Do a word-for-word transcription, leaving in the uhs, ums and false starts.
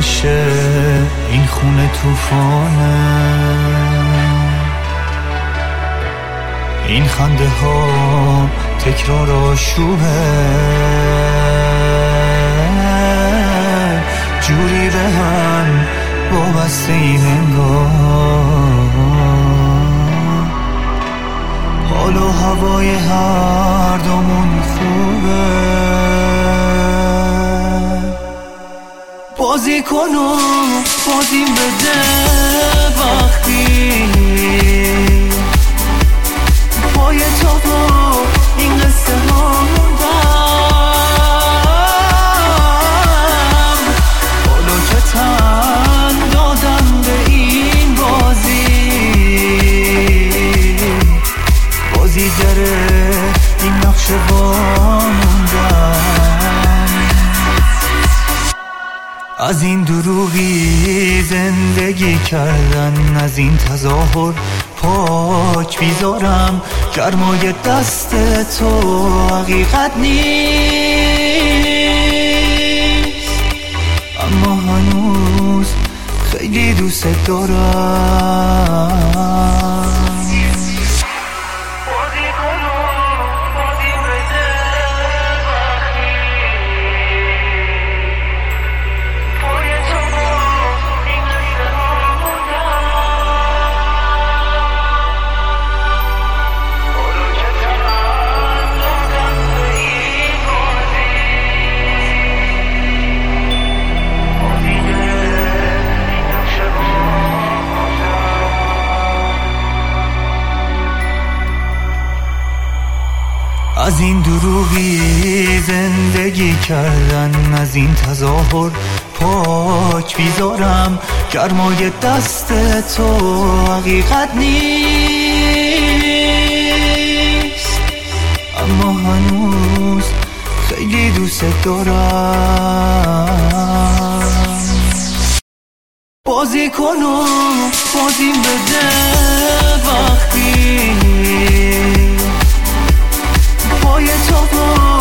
نشه این خونه توفانه، این خنده ها تکرار آشوبه، جوری به هم وابسته این انگار، حال و هوای هر دومون خوبه. بازی کن و بازیم بده وقتی پای تو با این قصه ها موندم، حالا که تن دادم به این بازی، بازیگره این نقشه واموندم. از این دروغی زندگی کردن، از این تظاهر پاک بیزارم، گرمای دست تو حقیقت نیست، اما هنوز خیلی دوست دارم. از این دروغی زندگی کردن، از این تظاهر پاک بیزارم، گرمای دست تو حقیقت نیست، اما هنوز خیلی دوست دارم. بازی کن و بازیم بده وقتی پای تو با